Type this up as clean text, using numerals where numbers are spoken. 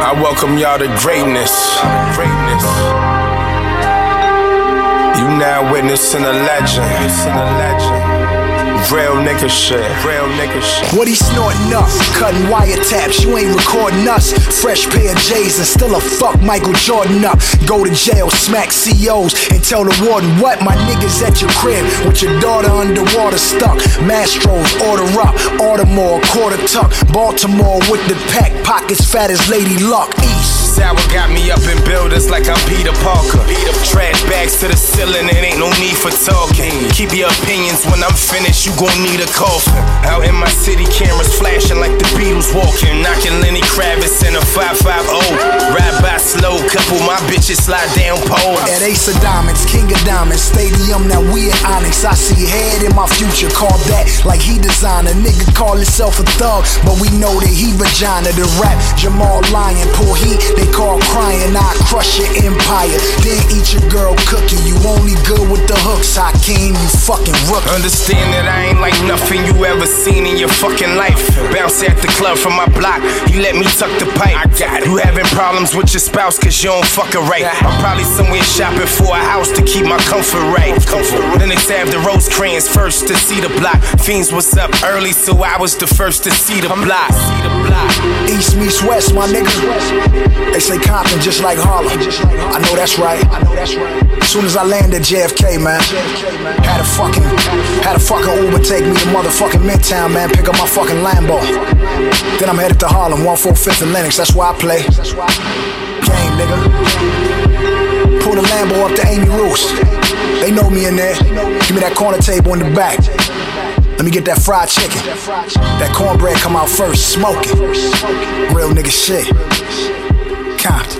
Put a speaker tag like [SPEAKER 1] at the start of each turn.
[SPEAKER 1] I welcome y'all to greatness. You now witnessing a legend. Real nigga shit.
[SPEAKER 2] What he snorting up? Cutting wiretaps, you ain't recording us. Fresh pair of J's and still a fuck Michael Jordan up. Go to jail, smack COs and tell the warden what? My niggas at your crib with your daughter underwater stuck. Mastros, order up. Baltimore, quarter tuck. Baltimore with the pack, pockets fat as Lady Luck. East.
[SPEAKER 1] Sour got me up in buildings like I'm Peter Parker. Trash bags to the ceiling, it ain't no need for talking. Keep your opinions when I'm finished, you gon' need a coffin. Out in my city, cameras flashing like the Beatles walking. Knocking Lenny Kravitz in a 550. Ride by slow, couple my bitches slide down poles.
[SPEAKER 2] At Ace of Diamonds, King of Diamonds, Stadium, now we at Onyx. I see head in my future, call that like he designed. A nigga call himself a thug, but we know that he vagina. The rap, Jamal Lyon, pull heat, they call crying. I crush your empire, then eat your girl cookie. You only good with the hooks, Hakeem, you fucking rookie.
[SPEAKER 1] Understand that I ain't like nothing you ever seen in your fucking life. Bounce at the club from my block, he let me tuck the pipe. I got it. You having problems with your spouse cause you don't fuck her right. I'm probably somewhere shopping for a house to keep my comfort right. Then they have the Rosecrans first to see the block. Fiends was up early, so I was the first to see the block.
[SPEAKER 2] East meets West, my nigga. They say Compton just like Harlem. I know that's right. As soon as I landed JFK, man, had a fucking Uber take me to motherfucking Midtown, man, pick up my fucking Lambo. Then I'm headed to Harlem, 145th and Lenox, that's where I play. Game, nigga. Pull the Lambo up to Amy Roos. They know me in there. Give me that corner table in the back. Let me get that fried chicken. That cornbread come out first, smoking. Real nigga shit. Compton.